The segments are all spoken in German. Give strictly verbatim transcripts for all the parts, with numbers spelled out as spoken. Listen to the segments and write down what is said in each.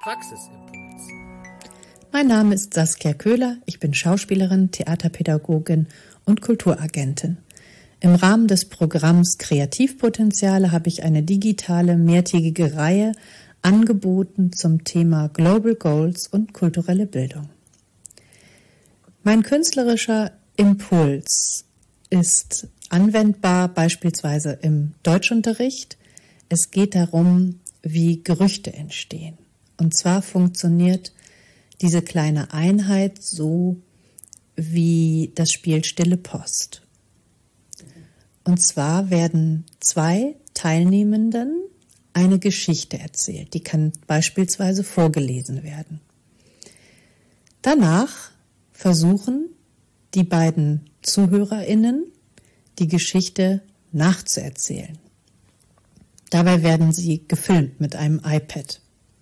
Praxisimpuls. Mein Name ist Saskia Köhler, ich bin Schauspielerin, Theaterpädagogin und Kulturagentin. Im Rahmen des Programms Kreativpotenziale habe ich eine digitale, mehrtägige Reihe angeboten zum Thema Global Goals und kulturelle Bildung. Mein künstlerischer Impuls ist anwendbar beispielsweise im Deutschunterricht. Es geht darum, wie Gerüchte entstehen. Und zwar funktioniert diese kleine Einheit so wie das Spiel Stille Post. Und zwar werden zwei Teilnehmenden eine Geschichte erzählt. Die kann beispielsweise vorgelesen werden. Danach versuchen die beiden ZuhörerInnen, die Geschichte nachzuerzählen. Dabei werden sie gefilmt mit einem iPad.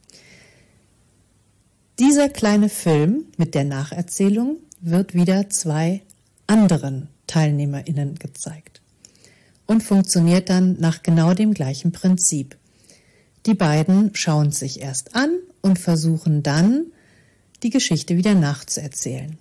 Dieser kleine Film mit der Nacherzählung wird wieder zwei anderen TeilnehmerInnen gezeigt und funktioniert dann nach genau dem gleichen Prinzip. Die beiden schauen es sich erst an und versuchen dann, die Geschichte wieder nachzuerzählen.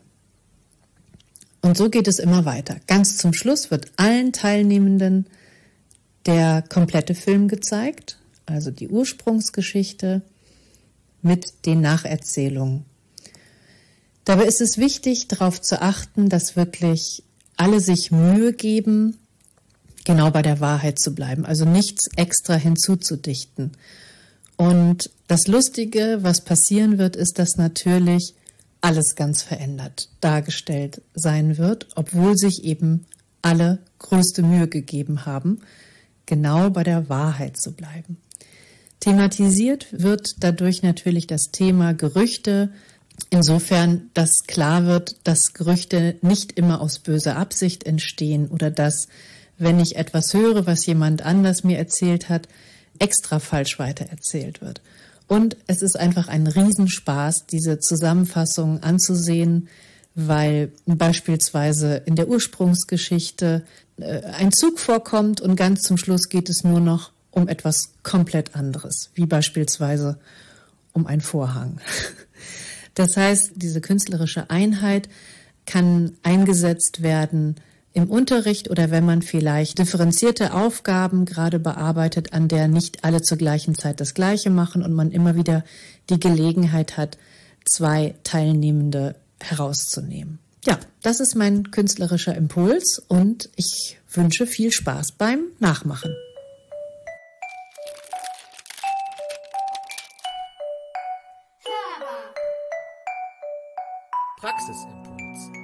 Und so geht es immer weiter. Ganz zum Schluss wird allen Teilnehmenden der komplette Film gezeigt, also die Ursprungsgeschichte mit den Nacherzählungen. Dabei ist es wichtig, darauf zu achten, dass wirklich alle sich Mühe geben, genau bei der Wahrheit zu bleiben, also nichts extra hinzuzudichten. Und das Lustige, was passieren wird, ist, dass natürlich alles ganz verändert dargestellt sein wird, obwohl sich eben alle größte Mühe gegeben haben, genau bei der Wahrheit zu bleiben. Thematisiert wird dadurch natürlich das Thema Gerüchte, insofern, dass klar wird, dass Gerüchte nicht immer aus böser Absicht entstehen oder dass, wenn ich etwas höre, was jemand anders mir erzählt hat, extra falsch weitererzählt wird. Und es ist einfach ein Riesenspaß, diese Zusammenfassung anzusehen, weil beispielsweise in der Ursprungsgeschichte äh, ein Zug vorkommt und ganz zum Schluss geht es nur noch um etwas komplett anderes, wie beispielsweise um einen Vorhang. Das heißt, diese künstlerische Einheit kann eingesetzt werden im Unterricht oder wenn man vielleicht differenzierte Aufgaben gerade bearbeitet, an der nicht alle zur gleichen Zeit das Gleiche machen und man immer wieder die Gelegenheit hat, zwei Teilnehmende herauszunehmen. Ja, das ist mein künstlerischer Impuls und ich wünsche viel Spaß beim Nachmachen. Praxisimpuls.